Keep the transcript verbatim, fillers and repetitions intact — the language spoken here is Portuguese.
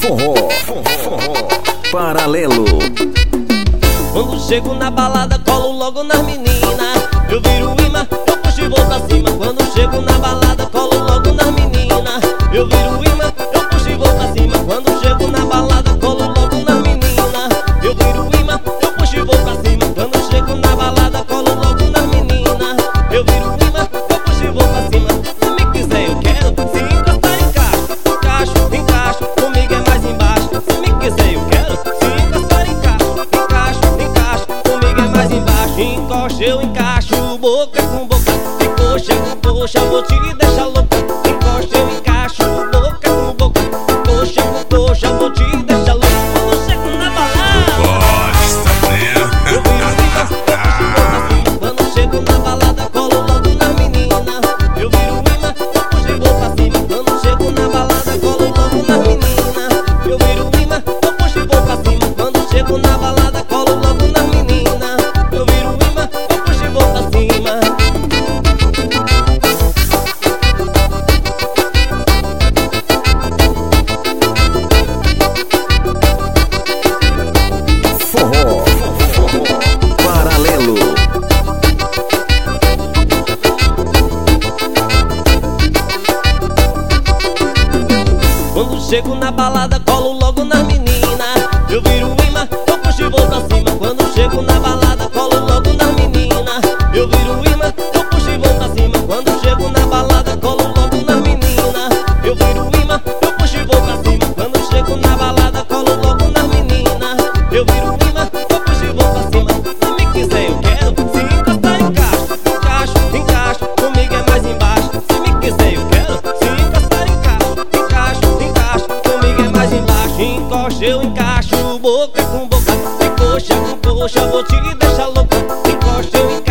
Forró, forró, paralelo. Quando chego na balada, colo logo nas meninas. Eu viro imã, eu puxo e vou pra cima. Quando chego na balada, colo logo nas meninas. Eu viro imã, eu puxo e vou pra cima. Quando chego na balada, colo logo nas meninas. Eu viro imã, eu puxo e vou pra cima. Quando chego na balada, colo logo nas meninas. Eu viro imã, eu puxo e vou pra cima. Se me quiser eu quero, se encostar encaixo. Encaixo, encaixo, comigo é mais embaixo. Se me quiser eu quero, se encostar encaixo. Encaixo, encaixo, comigo é mais embaixo. Encosta, eu encaixo, boca com boca. E coxa com coxa, vou te deixar louca. Encosta, eu encaixo, boca com boca. Coxa com coxa, vou te deixar louca. Quando chego na balada, Gosta, né? eu viro imã, eu puxo e vou pra cima. Quando chego na balada, colo logo na menina. Eu viro imã, eu puxo e vou pra cima. Quando chego na balada, colo logo na menina. Eu viro imã, eu puxo e vou pra cima. Quando chego na balada, colo logo na menina. Eu viro imã, eu puxo e vou pra cima. Forró, forró, paralelo. Quando chego na balada, colo logo na menina. Eu viro imã, eu puxo e vou pra cima. Quando chego na balada, colo logo na menina. Eu viro imã, eu puxo e vou pra cima. Quando chego na balada, colo logo na menina. Eu viro imã, eu puxo e vou pra cima. Quando chego na balada, colo logo na menina. Eu viro imã, eu puxo e vou pra cima. Se me quiser eu quero, se encostar encaixo. Encaixo, encaixo, comigo é mais embaixo. Se me quiser eu quero, se encostar encaixo. Encaixo, encaixo, comigo é mais embaixo. Encosta, eu encaixo, boca com boca. E coxa com coxa, vou te deixar louca. Encosta, eu encaixo.